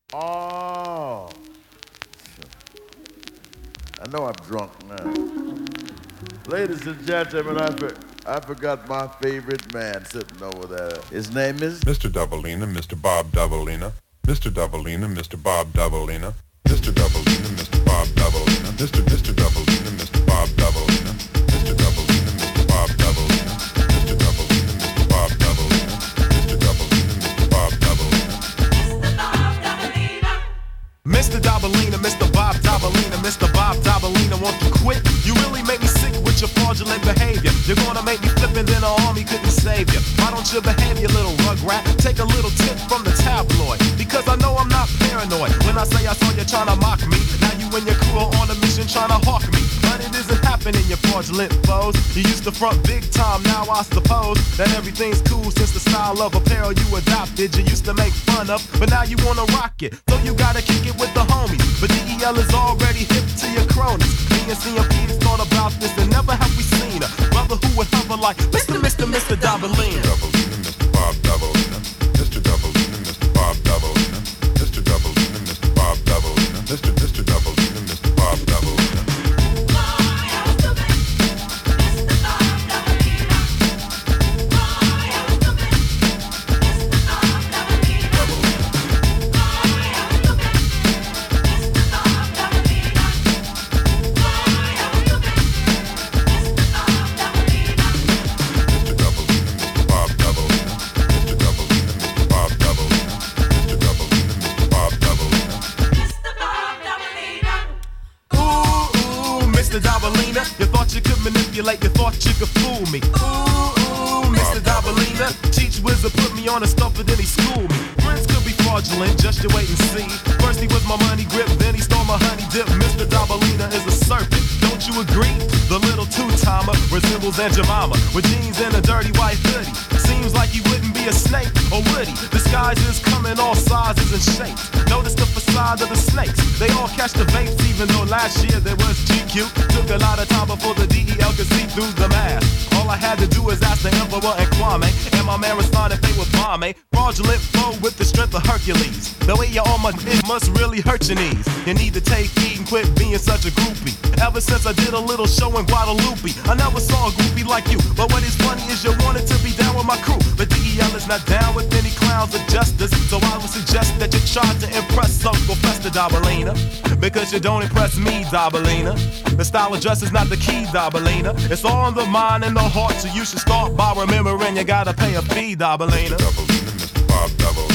Oh, I know I'm drunk now. Ladies and gentlemen, I forgot my favorite man sitting over there. His name is Mr. Doubleina, Mr. Bob Doubleina, Mr. Doubleina, Mr. Bob Doubleina, Mr. Doubleina, Mr. Bob Doubleina, Mr. Doubleina, Mr. Bob Doubleina, Mr. Doubleina, Mr. Bob Doubleina, Mr. Doubleina, Mr. Bob Doubleina, Mr. Doubleina, Mr. Bob Doubleina. Mr. Doubleina, Mr. Bob Doubleina, Mr. Bob Doubleina, won't you quit? You really make me sick with your fraudulent behavior. You're gonna make me flip and then the army couldn't save you. Why don't you behave, you little rugrat? Take a little tip from the tabloid, because I know I'm not paranoid. When I say I saw you trying to mock me, now you and your crew are on a mission trying to hawk me. But it isn't happening, you fraudulent foes. You used to front big time, now I suppose that everything's cool since the style of apparel you adopted. You used to make fun of, but now you wanna rock it. So you gotta kick it with the homies. But DEL is already hip to your cronies. Me and CMP's thought about this and never have we seen a brother who would hover like Mr. Doubleina. Doubleina, Mr. Bob Doubleina, Mr. Doubleina, Mr. Bob Doubleina, Mr. Doubleina, Mr. Bob Doubleina, Mr. Doubleina, Mr. Bob Doubleina. Mr. Doubleina, you thought you could manipulate, you thought you could fool me. Ooh, Mr. Doubleina, Cheech Wizard put me on a stump and then he schooled me. Friends could be fraudulent, just you wait and see. First he was my money grip, then he stole my honey dip. Mr. Doubleina is a serpent, don't you agree? The little two-timer resembles Aunt Jemima with jeans and a dirty white hoodie. Seems like he wouldn't be a snake, or would he? Disguises come in all sizes and shapes. Notice the facade of the snakes. They all catch the vapes, even though last year there was GQ. Took a lot of time before the DEL could see through the mask. All I had to do was ask the Emperor and Kwame, and my man responded they would bomb me. Fraudulent flow with the strength of Hercules. The way you're on my dick must really hurt your knees. You need to take heed and quit being such a groupie. Ever since I did a little show in Guadalupe, I never saw a groupie like you. But what is funny is you wanted to be down with my crew. But DEL is not down with any clowns of justice. So I would suggest that you try to impress Uncle Fester Doubleina, because you don't impress me, Doubleina. The style of dress is not the key, Doubleina. It's all in the mind and the heart, so you should start by remembering you gotta pay a fee, Doubleina. Mr. Doubleina, Mr. Bob Doubleina.